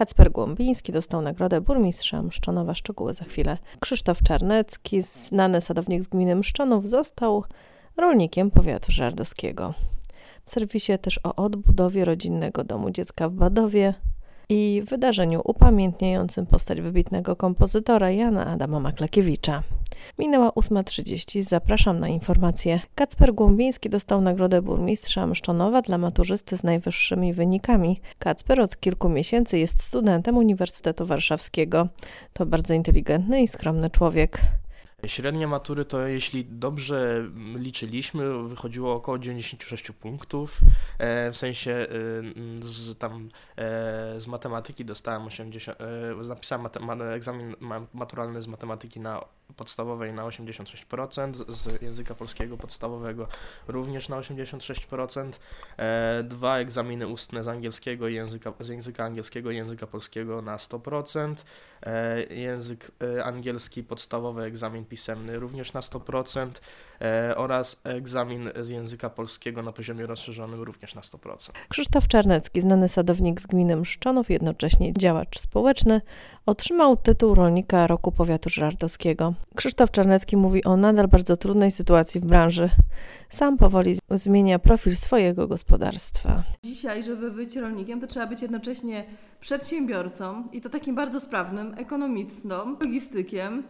Kacper Głąbiński dostał nagrodę burmistrza Mszczonowa. Szczegóły za chwilę. Krzysztof Czarnecki, znany sadownik z gminy Mszczonów, został rolnikiem powiatu żardowskiego. W serwisie też o odbudowie rodzinnego domu dziecka w Badowie i wydarzeniu upamiętniającym postać wybitnego kompozytora Jana Adama Maklakiewicza. Minęła 8:30. Zapraszam na informacje. Kacper Głąbiński dostał nagrodę burmistrza Mszczonowa dla maturzysty z najwyższymi wynikami. Kacper od kilku miesięcy jest studentem Uniwersytetu Warszawskiego. To bardzo inteligentny i skromny człowiek. Średnia matury to, jeśli dobrze liczyliśmy, wychodziło około 96 punktów. W sensie z matematyki dostałem 80, napisałem egzamin maturalny z matematyki na podstawowej na 86%, z języka polskiego podstawowego również na 86%, 2 egzaminy ustne z angielskiego i z języka angielskiego i języka polskiego na 100%, język angielski podstawowy, egzamin pisemny również na 100% oraz egzamin z języka polskiego na poziomie rozszerzonym również na 100%. Krzysztof Czarnecki, znany sadownik z gminy Mszczonów, jednocześnie działacz społeczny, otrzymał tytuł Rolnika Roku Powiatu Żardowskiego. Krzysztof Czarnecki mówi o nadal bardzo trudnej sytuacji w branży. Sam powoli zmienia profil swojego gospodarstwa. Dzisiaj, żeby być rolnikiem, to trzeba być jednocześnie przedsiębiorcą i to takim bardzo sprawnym, ekonomistą, logistykiem.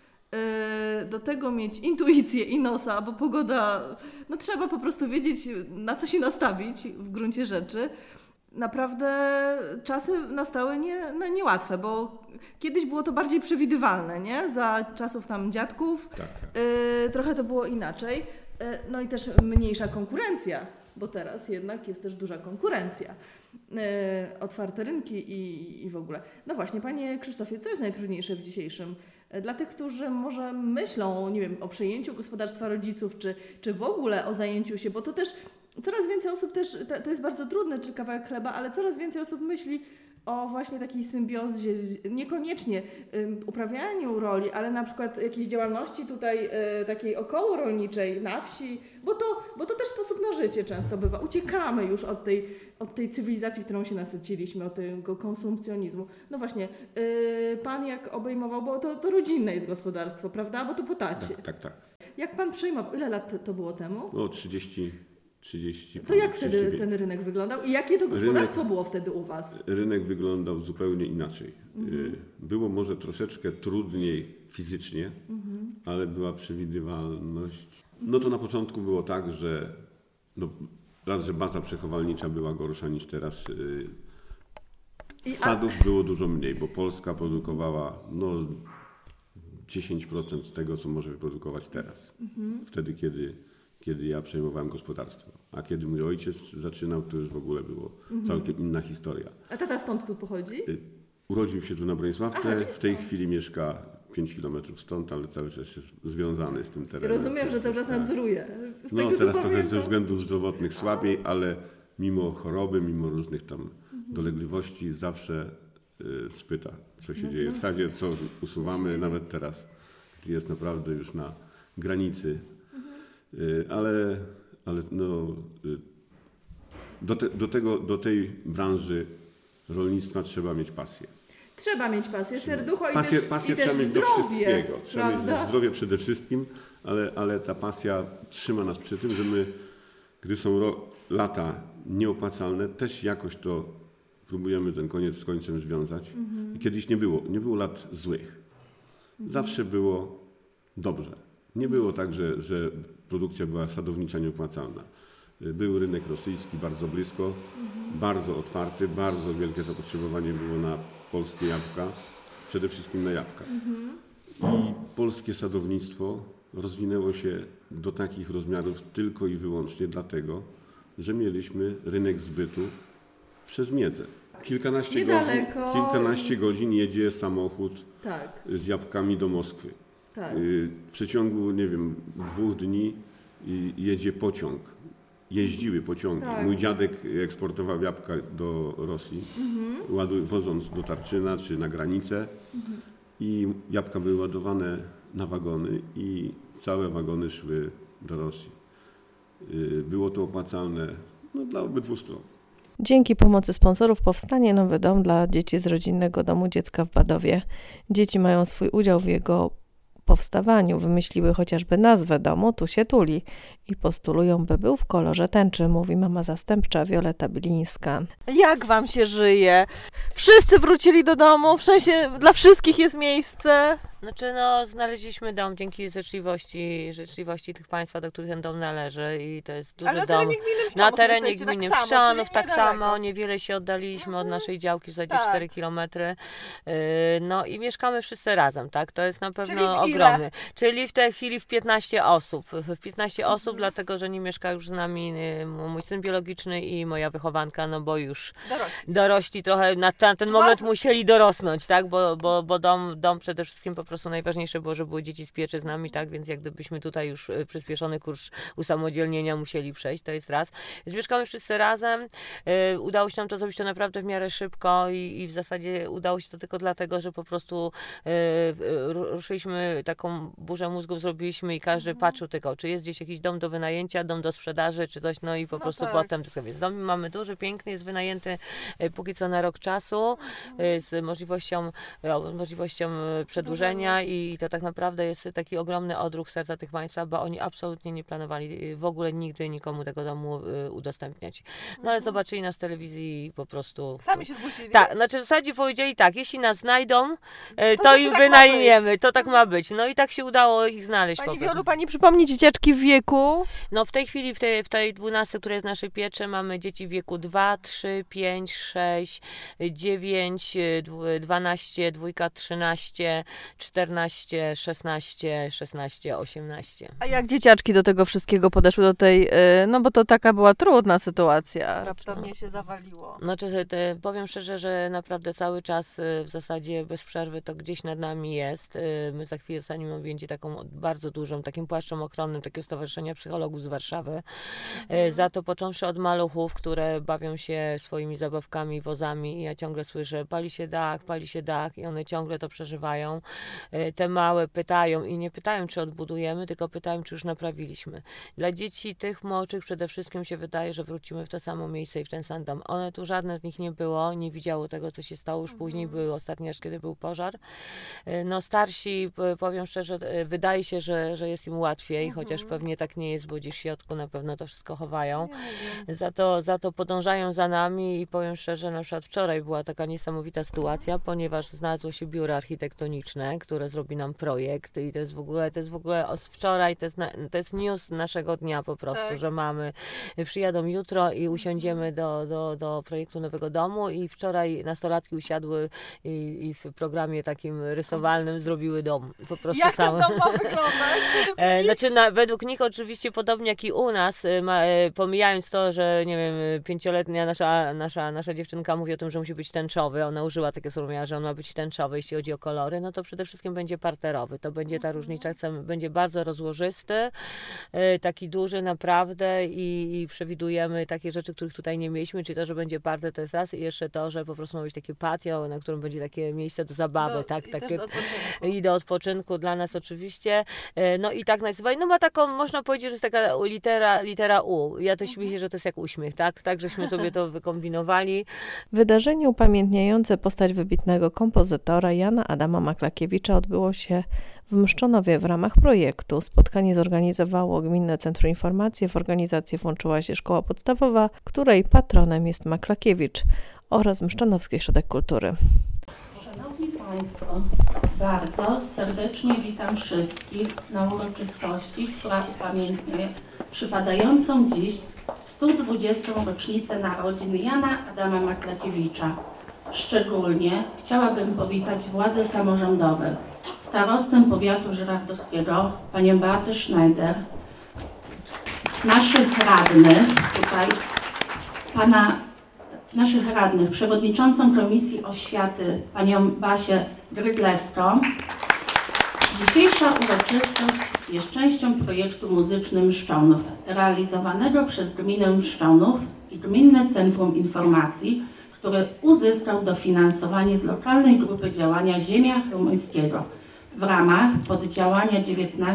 Do tego mieć intuicję i nosa, bo pogoda, trzeba po prostu wiedzieć, na co się nastawić w gruncie rzeczy. Naprawdę czasy nastały niełatwe, bo kiedyś było to bardziej przewidywalne, nie? Za czasów tam dziadków tak. Trochę to było inaczej. No i też mniejsza konkurencja, bo teraz jednak jest też duża konkurencja. Otwarte rynki i w ogóle. No właśnie, panie Krzysztofie, co jest najtrudniejsze w dzisiejszym? Dla tych, którzy może myślą, nie wiem, o przejęciu gospodarstwa rodziców, czy w ogóle o zajęciu się, bo to też coraz więcej osób też, to jest bardzo trudne, czy kawałek chleba, ale coraz więcej osób myśli o właśnie takiej symbiozie, niekoniecznie uprawianiu roli, ale na przykład jakiejś działalności tutaj takiej okołorolniczej na wsi, bo to też sposób na życie często bywa. Uciekamy już od tej cywilizacji, którą się nasyciliśmy, od tego konsumpcjonizmu. No właśnie, pan jak obejmował, bo to rodzinne jest gospodarstwo, prawda? Bo to po tacie. Tak. Jak pan przejmował? Ile lat to było temu? No 30. To jak wtedy ten rynek wyglądał i jakie to gospodarstwo było wtedy u was? Rynek wyglądał zupełnie inaczej. Było może troszeczkę trudniej fizycznie, ale była przewidywalność. No to na początku było tak, że że baza przechowalnicza była gorsza niż teraz. Sadów było dużo mniej, bo Polska produkowała 10% tego, co może wyprodukować teraz. Wtedy, kiedy ja przejmowałem gospodarstwo. A kiedy mój ojciec zaczynał, to już w ogóle było całkiem inna historia. A tata stąd tu pochodzi? Urodził się tu na Bronisławce, w tej chwili mieszka 5 kilometrów stąd, ale cały czas jest związany z tym terenem. Rozumiem, że cały czas nadzoruje. Teraz trochę ze względów zdrowotnych słabiej, ale mimo choroby, mimo różnych tam dolegliwości zawsze spyta, co się dzieje w sadzie, co usuwamy, nawet teraz jest naprawdę już na granicy. Ale do tej branży rolnictwa trzeba mieć pasję. Trzeba mieć pasję, serducho pasję i trzeba mieć zdrowie, do wszystkiego. Trzeba prawda? mieć zdrowie przede wszystkim, ale ta pasja trzyma nas przy tym, że my, gdy są lata nieopłacalne, też jakoś to próbujemy ten koniec z końcem związać. I kiedyś nie było lat złych. Zawsze było dobrze. Nie było tak, że produkcja była sadownicza nieopłacalna. Był rynek rosyjski bardzo blisko, bardzo otwarty, bardzo wielkie zapotrzebowanie było na polskie jabłka, przede wszystkim na jabłka. I polskie sadownictwo rozwinęło się do takich rozmiarów tylko i wyłącznie dlatego, że mieliśmy rynek zbytu przez Miedzę. Kilkanaście godzin jedzie samochód z jabłkami do Moskwy. Tak. W przeciągu, 2 dni jedzie pociąg. Jeździły pociągi. Tak. Mój dziadek eksportował jabłka do Rosji, wożąc do Tarczyna czy na granicę. I jabłka były ładowane na wagony i całe wagony szły do Rosji. Było to opłacalne dla obydwu stron. Dzięki pomocy sponsorów powstanie nowy dom dla dzieci z Rodzinnego Domu Dziecka w Badowie. Dzieci mają swój udział w jego powstawaniu, wymyśliły chociażby nazwę domu Tu się tuli i postulują, by był w kolorze tęczy, mówi mama zastępcza Wioleta Bilińska. Jak wam się żyje? Wszyscy wrócili do domu, w sensie dla wszystkich jest miejsce? Znaczy znaleźliśmy dom dzięki życzliwości tych państwa, do których ten dom należy i to jest duży dom. Na terenie gminy Mszczanów tak samo, niewiele się oddaliliśmy od naszej działki, w zasadzie 4 kilometry. No i mieszkamy wszyscy razem, tak? To jest na pewno ogromny. Czyli w tej chwili w 15 osób. W 15 osób, dlatego że nie mieszka już z nami mój syn biologiczny i moja wychowanka, no bo już dorośli trochę na ten moment musieli dorosnąć, tak? Bo dom przede wszystkim po prostu najważniejsze było, żeby były dzieci z pieczy z nami, tak, więc jak gdybyśmy tutaj już przyspieszony kurs usamodzielnienia musieli przejść, to jest raz. Więc mieszkamy wszyscy razem, udało się nam to zrobić to naprawdę w miarę szybko i w zasadzie udało się to tylko dlatego, że po prostu ruszyliśmy taką burzę mózgów, zrobiliśmy i każdy patrzył tylko, czy jest gdzieś jakiś dom do wynajęcia, dom do sprzedaży, czy coś, no i po prostu potem, więc dom mamy duży, piękny, jest wynajęty póki co na rok czasu, z możliwością przedłużenia i to tak naprawdę jest taki ogromny odruch serca tych państwa, bo oni absolutnie nie planowali w ogóle nigdy nikomu tego domu udostępniać. No ale zobaczyli nas w telewizji i po prostu... Sami się zgłosili? Tak, znaczy w zasadzie powiedzieli tak, jeśli nas znajdą, to im wynajmiemy, to tak ma być. No i tak się udało ich znaleźć. Pani Wiolu, pani przypomni dzieciaczki w wieku? No w tej chwili, w tej 12, która jest w naszej pieczy, mamy dzieci w wieku 2, 3, 5, 6, 9, 12, 2, 13, 14, 16, 18. A jak dzieciaczki do tego wszystkiego podeszły, do tej, no bo to taka była trudna sytuacja, raptownie się zawaliło. Znaczy, powiem szczerze, że naprawdę cały czas w zasadzie bez przerwy to gdzieś nad nami jest. My za chwilę zostaniemy objęci taką bardzo dużą, takim płaszczem ochronnym takiego Stowarzyszenia Psychologów z Warszawy. Za to począwszy od maluchów, które bawią się swoimi zabawkami, wozami i ja ciągle słyszę, pali się dach i one ciągle to przeżywają. Te małe pytają i nie pytają, czy odbudujemy, tylko pytają, czy już naprawiliśmy. Dla dzieci tych młodszych przede wszystkim się wydaje, że wrócimy w to samo miejsce i w ten sam dom. One tu żadne z nich nie było, nie widziało tego, co się stało. Już później były ostatni raz, kiedy był pożar. No starsi, powiem szczerze, wydaje się, że jest im łatwiej, chociaż pewnie tak nie jest, bo gdzieś w środku na pewno to wszystko chowają. Za to podążają za nami i powiem szczerze, na przykład wczoraj była taka niesamowita sytuacja, ponieważ znalazło się biuro architektoniczne, które zrobi nam projekt i to jest w ogóle wczoraj, to jest news naszego dnia po prostu, że przyjadą jutro i usiądziemy do projektu nowego domu i wczoraj nastolatki usiadły i w programie takim rysowalnym zrobiły dom. Po prostu jak ten dom ma wyglądać? Znaczy według nich oczywiście podobnie jak i u nas, pomijając to, że nie wiem, 5-letnia nasza dziewczynka mówi o tym, że musi być tęczowy, ona użyła takie słowa, że on ma być tęczowy, jeśli chodzi o kolory, no to przede wszystkim będzie parterowy. To będzie ta różnica, będzie bardzo rozłożysty, taki duży naprawdę i przewidujemy takie rzeczy, których tutaj nie mieliśmy, czyli to, że będzie parter, to jest raz i jeszcze to, że po prostu ma być takie patio, na którym będzie takie miejsce do zabawy, i do odpoczynku dla nas oczywiście. No i tak najsłuchaj, no ma taką, można powiedzieć, że jest taka litera U. Ja to śmieję, że to jest jak uśmiech, tak? Tak, żeśmy sobie to wykombinowali. Wydarzenie upamiętniające postać wybitnego kompozytora Jana Adama Maklakiewicza odbyło się w Mszczonowie w ramach projektu. Spotkanie zorganizowało Gminne Centrum Informacji. W organizację włączyła się Szkoła Podstawowa, której patronem jest Maklakiewicz oraz Mszczonowski Ośrodek Kultury. Szanowni Państwo, bardzo serdecznie witam wszystkich na uroczystości, która upamiętnia przypadającą dziś 120. rocznicę narodzin Jana Adama Maklakiewicza. Szczególnie chciałabym powitać władze samorządowe, starostę powiatu żyrardowskiego, panią Beatę Schneider, naszych radnych, przewodniczącą Komisji Oświaty, panią Basię Grydlewską. Dzisiejsza uroczystość jest częścią projektu Muzyczny Mszczonów, realizowanego przez Gminę Mszczonów i Gminne Centrum Informacji, który uzyskał dofinansowanie z lokalnej grupy działania Ziemia Rumuńskiego w ramach poddziałania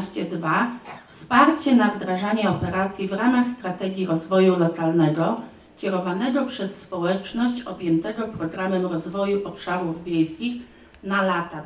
19.2 Wsparcie na wdrażanie operacji w ramach strategii rozwoju lokalnego kierowanego przez społeczność objętego Programem Rozwoju Obszarów Wiejskich na lata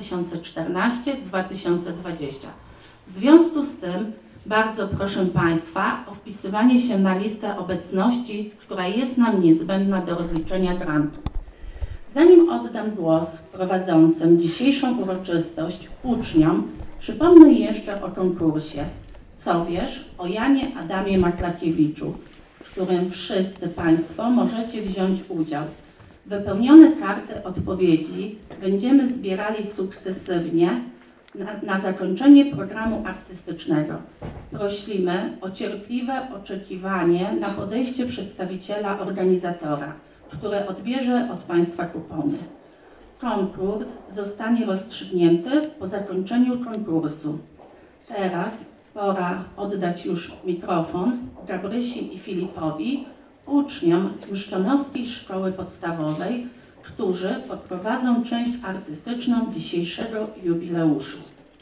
2014-2020. W związku z tym bardzo proszę Państwa o wpisywanie się na listę obecności, która jest nam niezbędna do rozliczenia grantu. Zanim oddam głos prowadzącym dzisiejszą uroczystość uczniom, przypomnę jeszcze o konkursie Co wiesz o Janie Adamie Maklakiewiczu, w którym wszyscy Państwo możecie wziąć udział. Wypełnione karty odpowiedzi będziemy zbierali sukcesywnie na zakończenie programu artystycznego. Prosimy o cierpliwe oczekiwanie na podejście przedstawiciela organizatora, który odbierze od Państwa kupony. Konkurs zostanie rozstrzygnięty po zakończeniu konkursu. Teraz pora oddać już mikrofon Gabrysi i Filipowi, uczniom Mszczonowskiej Szkoły Podstawowej, którzy poprowadzą część artystyczną dzisiejszego jubileuszu.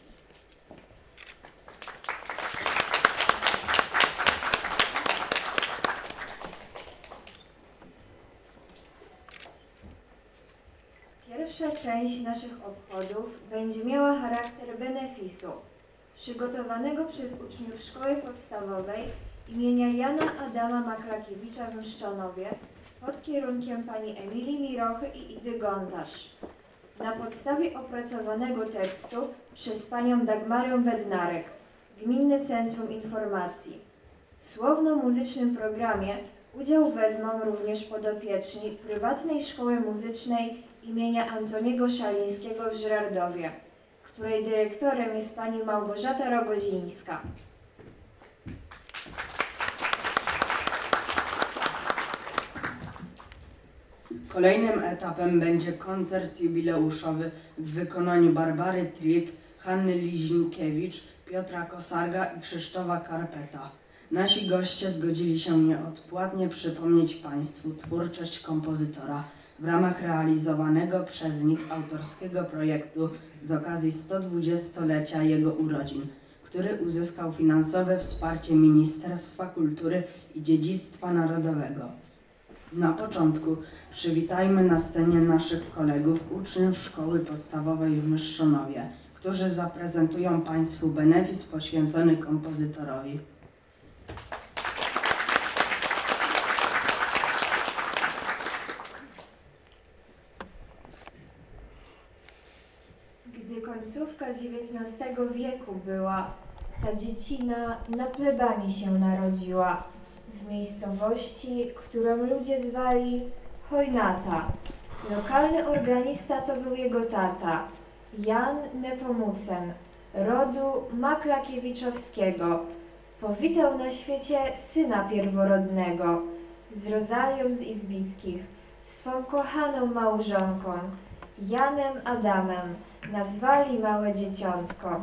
Pierwsza część naszych obchodów będzie miała charakter benefisu, przygotowanego przez uczniów Szkoły Podstawowej imienia Jana Adama Maklakiewicza w Mszczonowie pod kierunkiem pani Emilii Mirochy i Idy Gontarz. Na podstawie opracowanego tekstu przez panią Dagmarę Bednarek, Gminne Centrum Informacji. W słowno-muzycznym programie udział wezmą również podopieczni prywatnej szkoły muzycznej imienia Antoniego Szalińskiego w Żyrardowie, której dyrektorem jest pani Małgorzata Rogozińska. Kolejnym etapem będzie koncert jubileuszowy w wykonaniu Barbary Tritt, Hanny Lizinkiewicz, Piotra Kosarga i Krzysztofa Karpeta. Nasi goście zgodzili się nieodpłatnie przypomnieć Państwu twórczość kompozytora w ramach realizowanego przez nich autorskiego projektu z okazji 120-lecia jego urodzin, który uzyskał finansowe wsparcie Ministerstwa Kultury i Dziedzictwa Narodowego. Na początku przywitajmy na scenie naszych kolegów, uczniów Szkoły Podstawowej w Myszczonowie, którzy zaprezentują Państwu benefis poświęcony kompozytorowi. Gdy końcówka XIX wieku była, ta dziecina na plebanii się narodziła, w miejscowości, którą ludzie zwali Chojnata. Lokalny organista to był jego tata, Jan Nepomucen, rodu Maklakiewiczowskiego. Powitał na świecie syna pierworodnego, z Rozalią z Izbickich, swą kochaną małżonką, Janem Adamem, nazwali małe dzieciątko.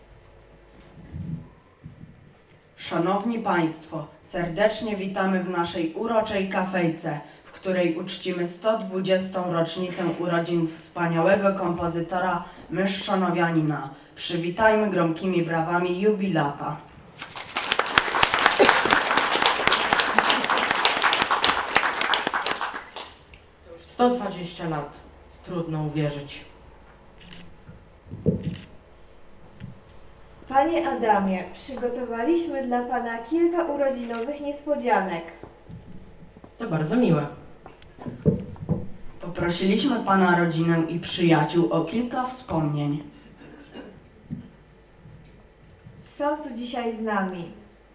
Szanowni Państwo, serdecznie witamy w naszej uroczej kafejce, w której uczcimy 120. rocznicę urodzin wspaniałego kompozytora myszczonowianina. Przywitajmy gromkimi brawami jubilata. 120 lat. Trudno uwierzyć. Panie Adamie, przygotowaliśmy dla Pana kilka urodzinowych niespodzianek. To bardzo miłe. Poprosiliśmy Pana rodzinę i przyjaciół o kilka wspomnień. Są tu dzisiaj z nami.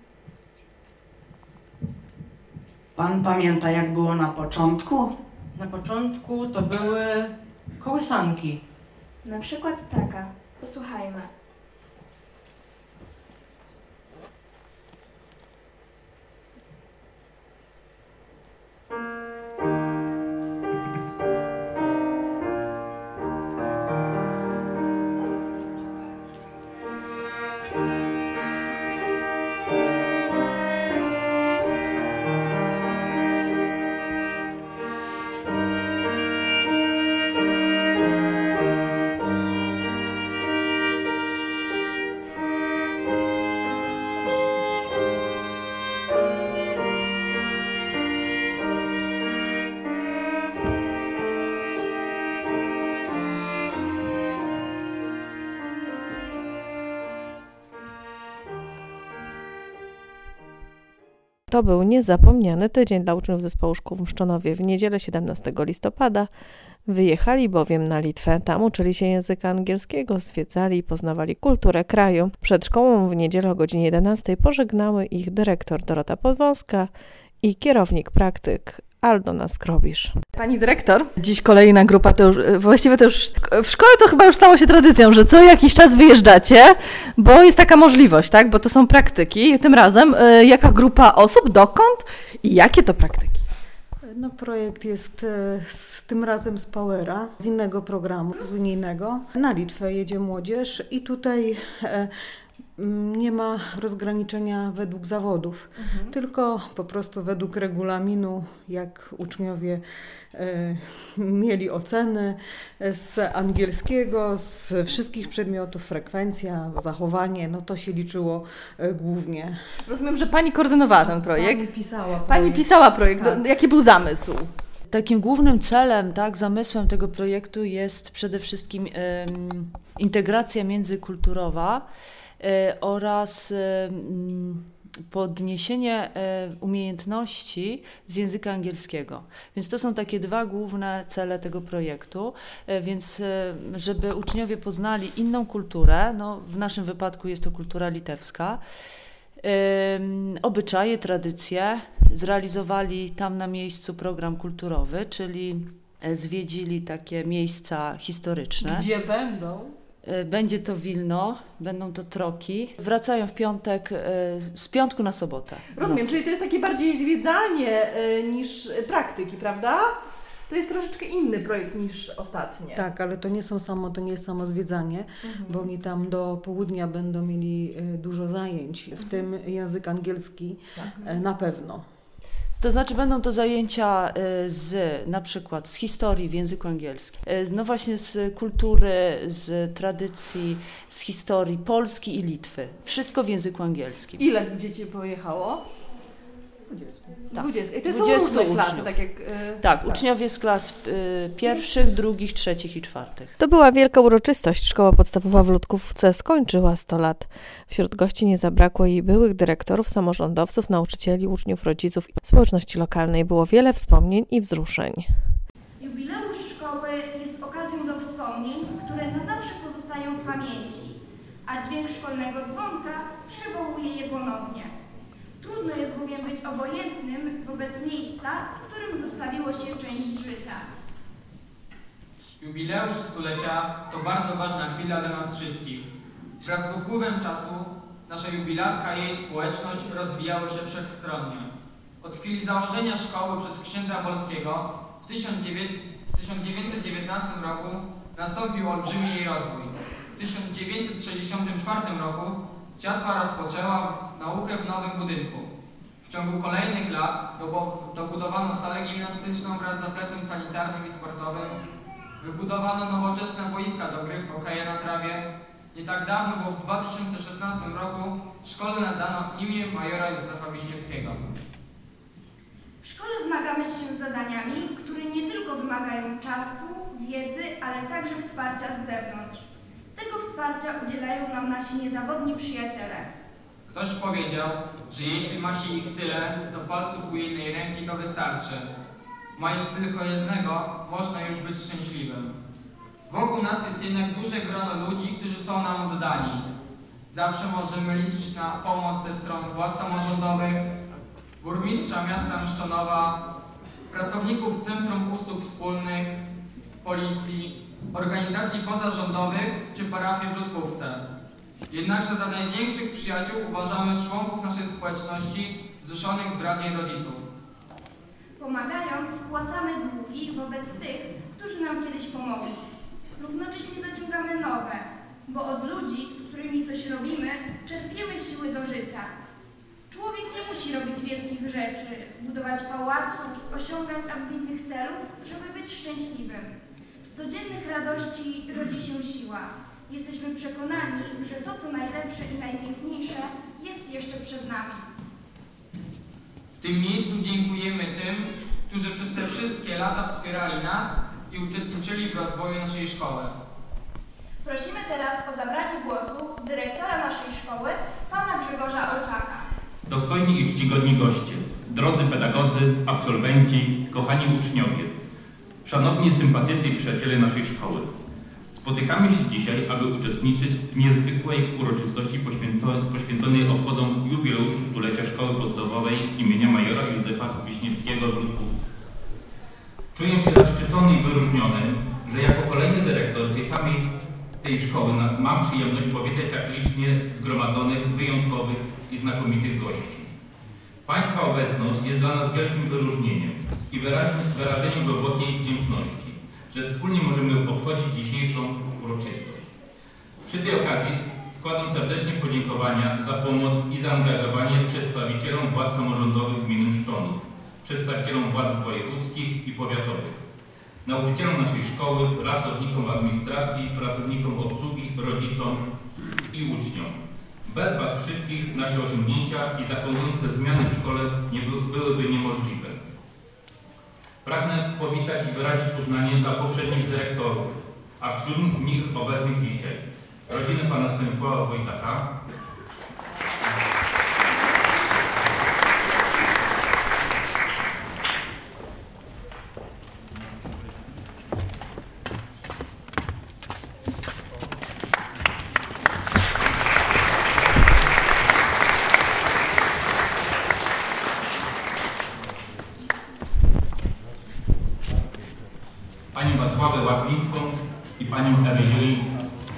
Pan pamięta, jak było na początku? Na początku to były kołysanki. Na przykład taka. Posłuchajmy. To był niezapomniany tydzień dla uczniów zespołu szkół w Mszczonowie. W niedzielę 17 listopada wyjechali bowiem na Litwę. Tam uczyli się języka angielskiego, zwiedzali i poznawali kulturę kraju. Przed szkołą w niedzielę o godzinie 11 pożegnały ich dyrektor Dorota Podwąska i kierownik praktyk Aldona Skrobisz. Pani dyrektor, dziś kolejna grupa, to już w szkole to chyba już stało się tradycją, że co jakiś czas wyjeżdżacie, bo jest taka możliwość, tak? Bo to są praktyki. Tym razem jaka grupa osób, dokąd i jakie to praktyki? No, projekt jest tym razem z Powera, z innego programu, z unijnego. Na Litwę jedzie młodzież i tutaj nie ma rozgraniczenia według zawodów, tylko po prostu według regulaminu, jak uczniowie mieli oceny z angielskiego, z wszystkich przedmiotów, frekwencja, zachowanie, no to się liczyło głównie. Rozumiem, że Pani koordynowała ten projekt. Pani pisała projekt. Tak. Jaki był zamysł? Takim głównym celem, tak, zamysłem tego projektu jest przede wszystkim integracja międzykulturowa oraz podniesienie umiejętności z języka angielskiego. Więc to są takie dwa główne cele tego projektu, więc żeby uczniowie poznali inną kulturę, no w naszym wypadku jest to kultura litewska, obyczaje, tradycje, zrealizowali tam na miejscu program kulturowy, czyli zwiedzili takie miejsca historyczne. Gdzie będą? Będzie to Wilno, będą to Troki. Wracają w piątek, z piątku na sobotę. Rozumiem, czyli to jest takie bardziej zwiedzanie niż praktyki, prawda? To jest troszeczkę inny projekt niż ostatnie. Tak, ale to nie jest samo zwiedzanie, bo oni tam do południa będą mieli dużo zajęć, w tym język angielski na pewno. To znaczy będą to zajęcia na przykład z historii w języku angielskim, no właśnie z kultury, z tradycji, z historii Polski i Litwy. Wszystko w języku angielskim. Ile dzieci pojechało? 20. Tak. 20. I to są 20 różne klasy, uczniów. tak jak... Tak, uczniowie z klas pierwszych, drugich, trzecich i czwartych. To była wielka uroczystość. Szkoła podstawowa w Ludkówce skończyła 100 lat. Wśród gości nie zabrakło jej byłych dyrektorów, samorządowców, nauczycieli, uczniów, rodziców i społeczności lokalnej. Było wiele wspomnień i wzruszeń. Jubileusz szkoły jest okazją do wspomnień, które na zawsze pozostają w pamięci, a dźwięk szkolnego dzwonka przywołuje je ponownie. Trudno jest bowiem być obojętnym wobec miejsca, w którym zostawiło się część życia. Jubileusz stulecia to bardzo ważna chwila dla nas wszystkich. Wraz z upływem czasu nasza jubilatka i jej społeczność rozwijały się wszechstronnie. Od chwili założenia szkoły przez księdza Wolskiego w 1919 roku nastąpił olbrzymi jej rozwój. W 1964 roku Ciatwa rozpoczęła naukę w nowym budynku. W ciągu kolejnych lat dobudowano salę gimnastyczną wraz z zaplecem sanitarnym i sportowym. Wybudowano nowoczesne boiska do gry w hokeja na trawie. Nie tak dawno, bo w 2016 roku szkole nadano imię majora Józefa Wiśniewskiego. W szkole zmagamy się z zadaniami, które nie tylko wymagają czasu, wiedzy, ale także wsparcia z zewnątrz. Tego wsparcia udzielają nam nasi niezawodni przyjaciele. Ktoś powiedział, że jeśli ma się ich tyle, co palców u jednej ręki, to wystarczy. Mając tylko jednego, można już być szczęśliwym. Wokół nas jest jednak duże grono ludzi, którzy są nam oddani. Zawsze możemy liczyć na pomoc ze stron władz samorządowych, burmistrza miasta Mszczonowa, pracowników Centrum Usług Wspólnych, policji, organizacji pozarządowych czy parafii w Ludkówce. Jednakże za największych przyjaciół uważamy członków naszej społeczności zrzeszonych w Radzie Rodziców. Pomagając, spłacamy długi wobec tych, którzy nam kiedyś pomogli. Równocześnie zaciągamy nowe, bo od ludzi, z którymi coś robimy, czerpiemy siły do życia. Człowiek nie musi robić wielkich rzeczy, budować pałaców, osiągać ambitnych celów, żeby być szczęśliwym. Z codziennych radości rodzi się siła. Jesteśmy przekonani, że to, co najlepsze i najpiękniejsze, jest jeszcze przed nami. W tym miejscu dziękujemy tym, którzy przez te wszystkie lata wspierali nas i uczestniczyli w rozwoju naszej szkoły. Prosimy teraz o zabranie głosu dyrektora naszej szkoły, pana Grzegorza Olczaka. Dostojni i czcigodni goście, drodzy pedagodzy, absolwenci, kochani uczniowie, szanowni sympatycy i przyjaciele naszej szkoły. Spotykamy się dzisiaj, aby uczestniczyć w niezwykłej uroczystości poświęconej obchodom jubileuszu stulecia Szkoły Podstawowej imienia majora Józefa Wiśniewskiego w Ludkówcu. Czuję się zaszczycony i wyróżniony, że jako kolejny dyrektor tej szkoły mam przyjemność powitać tak licznie zgromadzonych, wyjątkowych i znakomitych gości. Państwa obecność jest dla nas wielkim wyróżnieniem i wyrażeniem głębokiej wdzięczności, że wspólnie możemy obchodzić dzisiejszą uroczystość. Przy tej okazji składam serdecznie podziękowania za pomoc i zaangażowanie przedstawicielom władz samorządowych gminy Mszczonów, przedstawicielom władz wojewódzkich i powiatowych, nauczycielom naszej szkoły, pracownikom administracji, pracownikom obsługi, rodzicom i uczniom. Bez Was wszystkich nasze osiągnięcia i zachodzące zmiany w szkole byłyby niemożliwe. Pragnę powitać i wyrazić uznanie dla poprzednich dyrektorów, a wśród nich obecnych dzisiaj. Rodziny pana Stanisława Wojtaka, panią Wacławę Łapińską i panią Ewę Zielińską.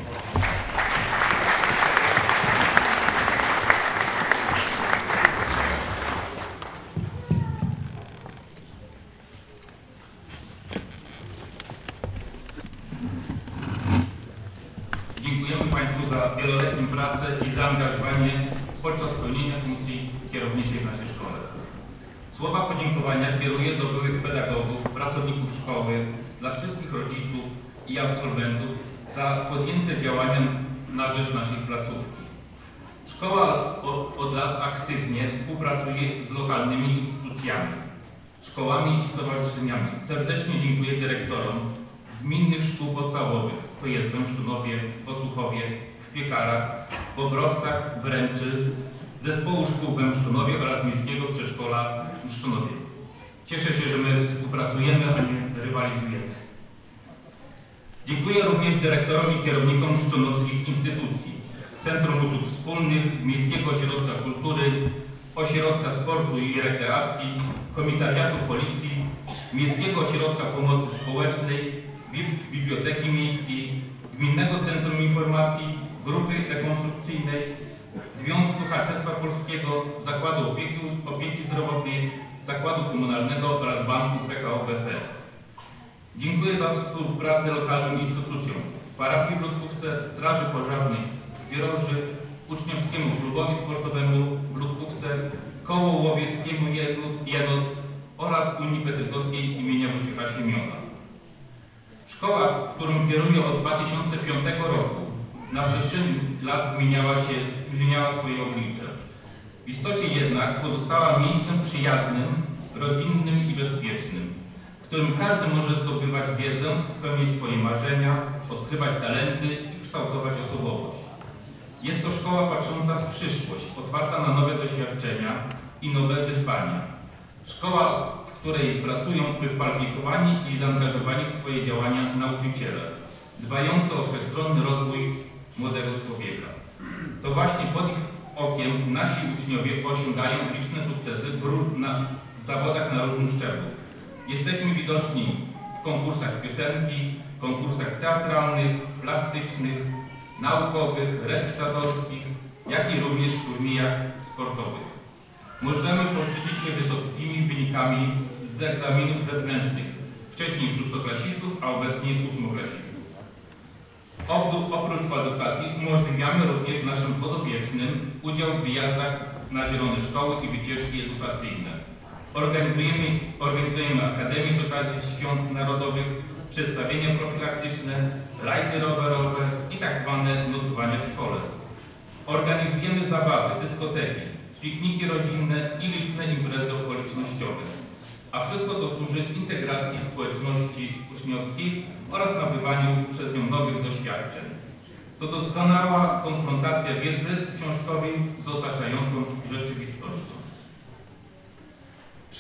Dziękujemy Państwu za wieloletnią pracę i zaangażowanie podczas pełnienia funkcji kierowniczej w naszej szkole. Słowa podziękowania kieruję do byłych pedagogów, pracowników szkoły, dla wszystkich rodziców i absolwentów za podjęte działania na rzecz naszej placówki. Szkoła od lat aktywnie współpracuje z lokalnymi instytucjami, szkołami i stowarzyszeniami. Serdecznie dziękuję dyrektorom gminnych szkół podstawowych, to jest w Mszczonowie, w Osłuchowie, w Piekarach, w Bobrowcach, w Ręczy, Zespołu Szkół w Mszczonowie oraz Miejskiego Przedszkola w Mszczonowie. Cieszę się, że my współpracujemy, a nie rywalizujemy. Dziękuję również dyrektorom i kierownikom mszczonowskich instytucji, Centrum Usług Wspólnych, Miejskiego Ośrodka Kultury, Ośrodka Sportu i Rekreacji, Komisariatu Policji, Miejskiego Ośrodka Pomocy Społecznej, Biblioteki Miejskiej, Gminnego Centrum Informacji, Grupy Rekonstrukcyjnej, Związku Harcerstwa Polskiego, Zakładu Opieki Zdrowotnej, Zakładu Komunalnego oraz Banku PKO BP. Dziękuję za współpracę lokalnym instytucjom, parafii w Ludkówce, Straży Pożarnej w Zbioroży, Uczniowskiemu Klubowi Sportowemu w Ludkówce, Koło Łowieckiemu Jenot oraz Unii Petrykowskiej imienia Wojciecha Siemiona. Szkoła, którą kieruję od 2005 roku, na przestrzeni lat zmieniała swoje oblicze. W istocie jednak pozostała miejscem przyjaznym, rodzinnym i bezpiecznym, w którym każdy może zdobywać wiedzę, spełniać swoje marzenia, odkrywać talenty i kształtować osobowość. Jest to szkoła patrząca w przyszłość, otwarta na nowe doświadczenia i nowe wyzwania. Szkoła, w której pracują wykwalifikowani i zaangażowani w swoje działania nauczyciele, dbający o wszechstronny rozwój młodego człowieka. To właśnie pod ich okiem nasi uczniowie osiągają liczne sukcesy w zawodach na różnym szczeblu. Jesteśmy widoczni w konkursach piosenki, konkursach teatralnych, plastycznych, naukowych, recytatorskich, jak i również w turniejach sportowych. Możemy poszczycić się wysokimi wynikami z egzaminów zewnętrznych, wcześniej szóstoklasistów, a obecnie ósmoklasistów. Oprócz edukacji umożliwiamy również naszym podopiecznym udział w wyjazdach na zielone szkoły i wycieczki edukacyjne. Organizujemy akademię z okazji Świąt Narodowych, przedstawienia profilaktyczne, rajdy rowerowe i tak zwane nocowania w szkole. Organizujemy zabawy, dyskoteki, pikniki rodzinne i liczne imprezy okolicznościowe. A wszystko to służy integracji społeczności uczniowskiej oraz nabywaniu przez nią nowych doświadczeń. To doskonała konfrontacja wiedzy książkowej z otaczającą rzeczywistością.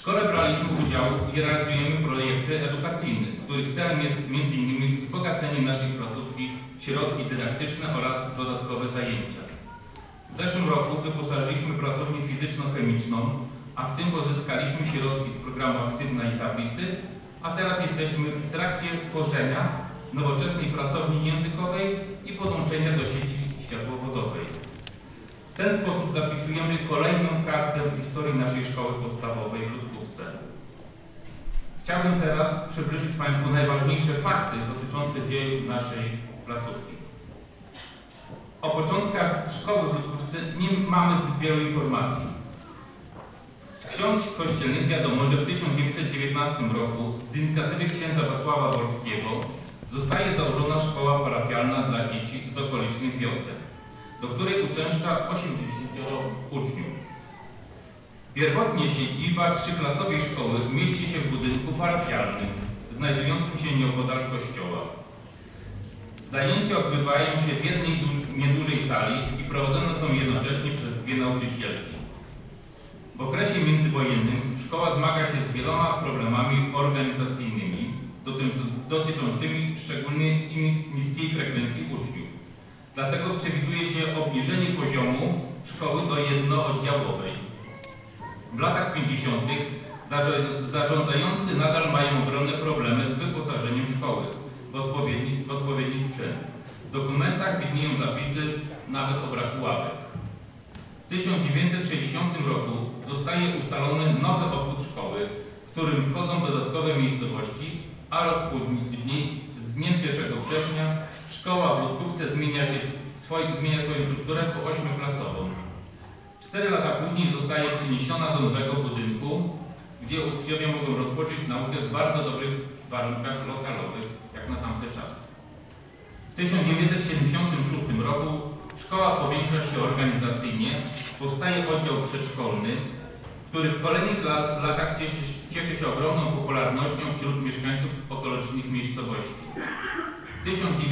szkole braliśmy udział i realizujemy projekty edukacyjne, których celem jest m.in. wzbogacenie naszej placówki, środki dydaktyczne oraz dodatkowe zajęcia. W zeszłym roku wyposażyliśmy pracownię fizyczno-chemiczną, a w tym pozyskaliśmy środki z programu Aktywna i Tablicy, a teraz jesteśmy w trakcie tworzenia nowoczesnej pracowni językowej i podłączenia do sieci światłowodowej. W ten sposób zapisujemy kolejną kartę w historii naszej szkoły podstawowej w Ludkówce. Chciałbym teraz przybliżyć Państwu najważniejsze fakty dotyczące dziejów naszej placówki. O początkach szkoły w Ludkówce nie mamy zbyt wielu informacji. Z ksiąg kościelnych wiadomo, że w 1919 roku z inicjatywy księdza Wacława Wolskiego zostaje założona szkoła parafialna dla dzieci z okolicznych wiosek, do której uczęszcza 80 uczniów. Pierwotnie siedziba trzyklasowej szkoły mieści się w budynku parafialnym, znajdującym się nieopodal kościoła. Zajęcia odbywają się w jednej niedużej sali i prowadzone są jednocześnie przez 2 nauczycielki. W okresie międzywojennym szkoła zmaga się z wieloma problemami organizacyjnymi dotyczącymi szczególnie niskiej frekwencji uczniów. Dlatego przewiduje się obniżenie poziomu szkoły do jednooddziałowej. W latach 50. zarządzający nadal mają ogromne problemy z wyposażeniem szkoły w odpowiedni sprzęt. W dokumentach widnieją zapisy nawet o braku ławek. W 1960 roku zostaje ustalony nowy obwód szkoły, w którym wchodzą dodatkowe miejscowości, a rok później, z dniem 1 września, szkoła w Ludkówce zmienia swoją strukturę po 8-klasową. 4 lata później zostaje przeniesiona do nowego budynku, gdzie uczniowie mogą rozpocząć naukę w bardzo dobrych warunkach lokalowych, jak na tamte czasy. W 1976 roku szkoła powiększa się organizacyjnie, powstaje oddział przedszkolny, który w kolejnych latach cieszy się ogromną popularnością wśród mieszkańców okolicznych miejscowości. W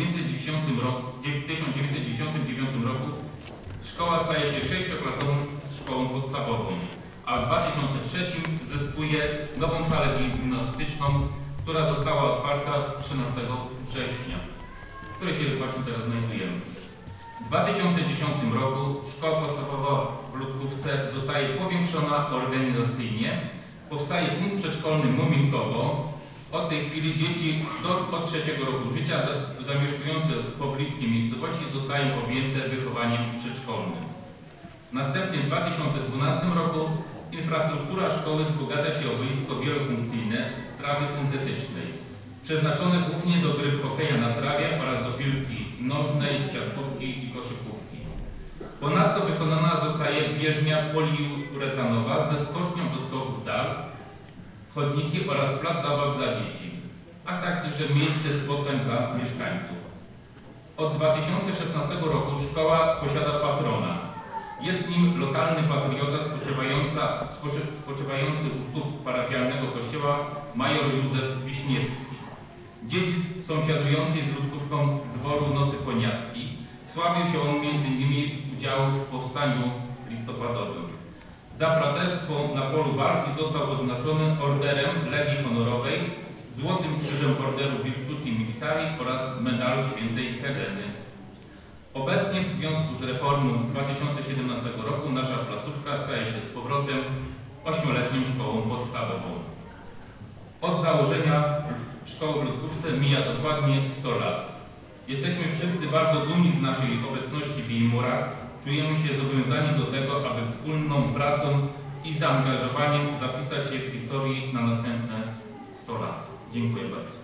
1999 roku szkoła staje się 6-klasową szkołą podstawową, a w 2003 zyskuje nową salę gimnastyczną, która została otwarta 13 września, w której się właśnie teraz znajdujemy. W 2010 roku szkoła podstawowa w Ludkówce zostaje powiększona organizacyjnie. Powstaje punkt przedszkolny Muminkowo. Od tej chwili dzieci od 3 roku życia zamieszkujące w pobliskiej miejscowości zostają objęte wychowaniem przedszkolnym. Następnie w 2012 roku infrastruktura szkoły wzbogaca się o boisko wielofunkcyjne z trawy syntetycznej, przeznaczone głównie do gry w hokeja na trawie oraz do piłki nożnej, siatkówki i koszykówki. Ponadto wykonana zostaje bieżnia poliuretanowa ze skocznią do skoków dal, chodniki oraz plac zabaw dla dzieci, a także miejsce spotkań dla mieszkańców. Od 2016 roku szkoła posiada patrona. Jest nim lokalny patriota spoczywający u stóp parafialnego kościoła major Józef Wiśniewski. Dziedzic sąsiadującej z Ludkówką dworu Nosy Poniatki, sławił się on m.in. udziału w powstaniu listopadowym. Za braterstwo na polu walki został odznaczony orderem Legii Honorowej, Złotym Krzyżem Orderu Virtuti Militari oraz Medalu Świętej Heleny. Obecnie w związku z reformą z 2017 roku nasza placówka staje się z powrotem 8-letnią szkołą podstawową. Od założenia szkoły w Ludkówce mija dokładnie 100 lat. Jesteśmy wszyscy bardzo dumni z naszej obecności w jej murach. Czujemy się zobowiązani do tego, aby wspólną pracą i zaangażowaniem zapisać się w historii na następne 100 lat. Dziękuję bardzo.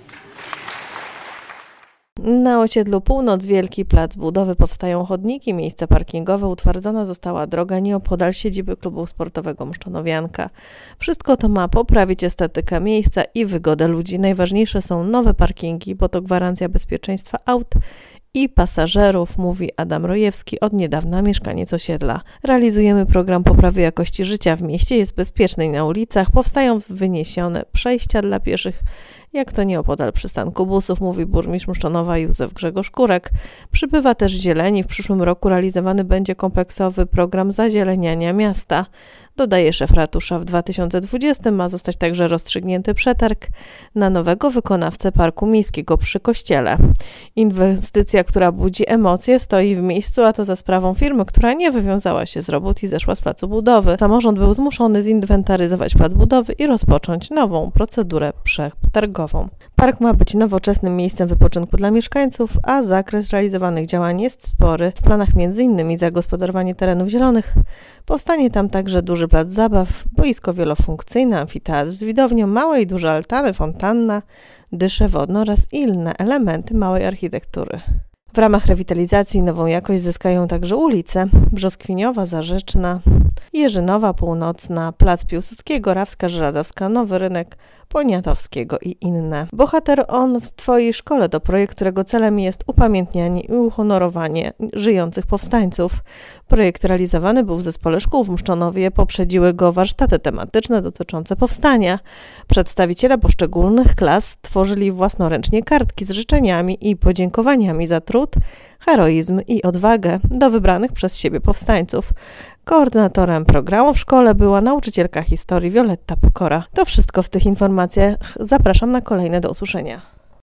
Na osiedlu Północ Wielki Plac Budowy powstają chodniki, miejsca parkingowe, utwardzona została droga nieopodal siedziby klubu sportowego Mszczonowianka. Wszystko to ma poprawić estetykę miejsca i wygodę ludzi. Najważniejsze są nowe parkingi, bo to gwarancja bezpieczeństwa aut i pasażerów, mówi Adam Rojewski, od niedawna mieszkaniec osiedla. Realizujemy program poprawy jakości życia w mieście, jest bezpiecznej na ulicach, powstają wyniesione przejścia dla pieszych Jak to nieopodal przystanku busów, mówi burmistrz Mszczonowa Józef Grzegorz Kurek. Przybywa też zieleni. W przyszłym roku realizowany będzie kompleksowy program zazieleniania miasta. Dodaje szef ratusza, w 2020 ma zostać także rozstrzygnięty przetarg na nowego wykonawcę Parku Miejskiego przy Kościele. Inwestycja, która budzi emocje, stoi w miejscu, a to za sprawą firmy, która nie wywiązała się z robót i zeszła z placu budowy. Samorząd był zmuszony zinwentaryzować plac budowy i rozpocząć nową procedurę przetargową. Park ma być nowoczesnym miejscem wypoczynku dla mieszkańców, a zakres realizowanych działań jest spory. W planach m.in. zagospodarowanie terenów zielonych. Powstanie tam także duży plac zabaw, boisko wielofunkcyjne, amfiteatr z widownią, małe i duże altany, fontanna, dysze wodne oraz inne elementy małej architektury. W ramach rewitalizacji nową jakość zyskają także ulice Brzoskwiniowa, Zarzeczna, Jerzynowa Północna, Plac Piłsudskiego, Rawska, Żeradowska, Nowy Rynek, Poniatowskiego i inne. Bohater on w Twojej szkole to projekt, którego celem jest upamiętnianie i uhonorowanie żyjących powstańców. Projekt realizowany był w Zespole Szkół w Mszczonowie, poprzedziły go warsztaty tematyczne dotyczące powstania. Przedstawiciele poszczególnych klas tworzyli własnoręcznie kartki z życzeniami i podziękowaniami za trud, heroizm i odwagę do wybranych przez siebie powstańców. Koordynatorem programu w szkole była nauczycielka historii Wioletta Pokora. To wszystko w tych informacjach. Zapraszam na kolejne. Do usłyszenia.